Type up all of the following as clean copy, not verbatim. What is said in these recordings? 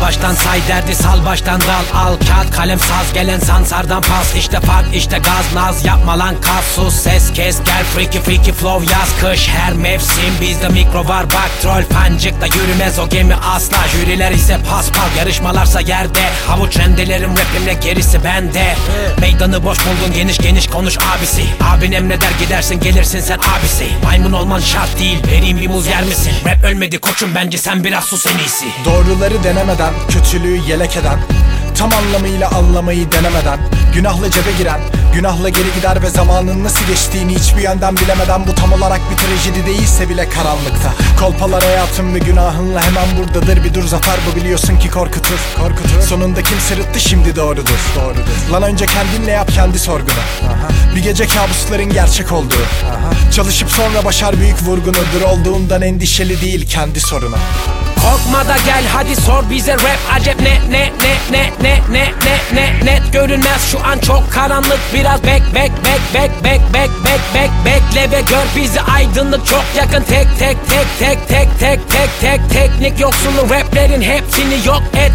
baştan say, derdi sal, baştan dal. Al kağıt kalem saz, gelen sansardan pas. İşte fark, işte gaz, naz yapma lan, kas, sus, ses kes, gel freaky freaky flow, yaz kış her mevsim. Bizde mikro var bak, troll pancıkta yürümez o gemi asla. Jüriler ise paspal, yarışmalarsa yerde. Havuç rendelerim rapimle, gerisi bende. Meydanı boş buldun, geniş geniş konuş abisi. Abin emreder gidersin, gelirsin sen abisi. Maymun olman şart değil, vereyim bir muz yer misin? Rap ölmedi koçum, bence sen biraz sus en iyisi. Doğruları denemeden, kötülüğü yelek eden, tam anlamıyla anlamayı denemeden, günahla cebe giren, günahla geri gider ve zamanın nasıl geçtiğini hiçbir yönden bilemeden. Bu tam olarak bir trajedi değilse bile karanlıkta. Kolpalar hayatım ve günahınla hemen buradadır. Bir dur zafer bu, biliyorsun ki korkutur. Sonunda kim sırıttı, şimdi doğrudur. Lan önce kendinle yap kendi sorgunu. Bir gece kabusların gerçek olduğu. Çalışıp sonra başar büyük vurgunudur. Olduğundan endişeli değil kendi sorunu. Korkma da gel hadi sor bize, rap acep net görünmez şu an çok karanlık. Biraz bekle ve gör bizi, aydınlık çok yakın. Tek teknik yoksunun raplerin hepsini yok et.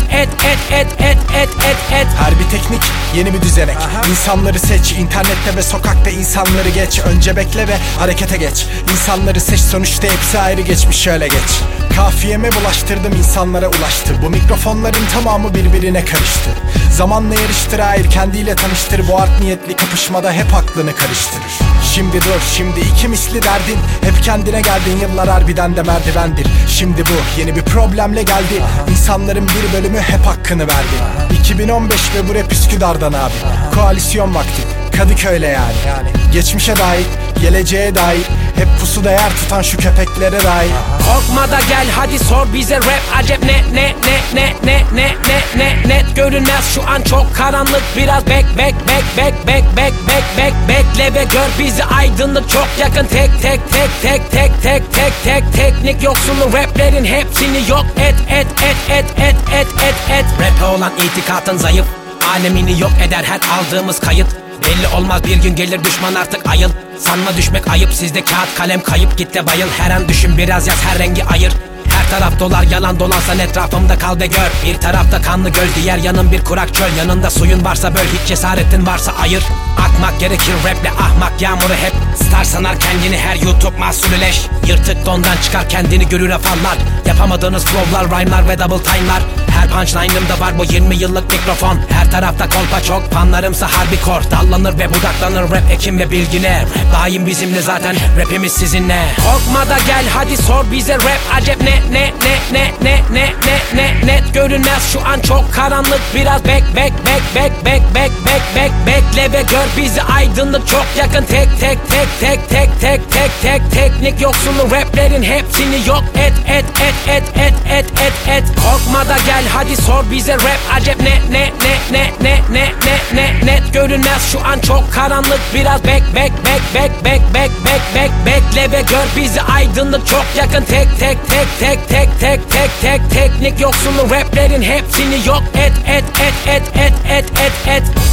Her bir teknik yeni bir düzenek. İnsanları seç, internette ve sokakta insanları geç. Önce bekle ve harekete geç. İnsanları seç, sonuçta hepsi ayrı geçmiş, şöyle geç. Kafiyeme bulaştırdım, insanlara ulaştı. Bu mikrofonların tamamı birbirine karıştı. Zamanla yarıştır, hayır kendiyle tanıştır. Bu art niyetli kapışmada hep aklını karıştırır. Şimdi dur, şimdi iki misli derdin. Hep kendine geldin, yıllar harbiden de merdivendir. Şimdi bu yeni bir problemle geldi. İnsanların bir bölümü hep hakkını verdi. 2015 ve bu rap Üsküdar'dan abi. Koalisyon vakti, Kadıköy'le yani. Geçmişe dair, geleceğe dair, hep pusuda yer tutan şu köpeklere dair. Korkma da gel hadi sor bize, rap acep net görünmez şu an çok karanlık. Biraz bekle ve gör bizi, aydınlık çok yakın. Tek teknik yoksunun raplerin hepsini yok et. Rap'e olan itikatın zayıf, alemini yok eder her aldığımız kayıt. Belli olmaz, bir gün gelir düşman artık ayıl. Sanma düşmek ayıp, sizde kağıt kalem kayıp, git de bayıl. Her an düşün biraz, yaz, her rengi ayır. Her taraf dolar, yalan dolansan etrafımda kal ve gör. Bir tarafta kanlı göl, diğer yanın bir kurak çöl. Yanında suyun varsa böl, hiç cesaretin varsa ayır. Akmak gerekir raple, ahmak yağmuru hep. Star sanar kendini her YouTube mahsulü leş. Yırtık dondan çıkar kendini görür afallar. Yapamadığınız flowlar, rhyme'lar ve double time'lar. Her punchline'ımda var bu 20 yıllık mikrofon. Her tarafta kolpa çok, fanlarımsa harbi kor. Dallanır ve budaklanır rap ekim ve bilgine. Rap daim bizimle zaten, rapimiz sizinle. Korkma da gel hadi sor bize, rap acep net görünmez şu an çok karanlık. Biraz bekle ve gör bizi, aydınlık çok yakın. Tek teknik yoksunun raplerin hepsini yok et. Korkma da gel hadi sor bize, rap acep net görünmez şu an çok karanlık. Biraz bekle ve gör bizi, aydınlık çok yakın. Tek teknik yoksunun raplerin hepsini yok et.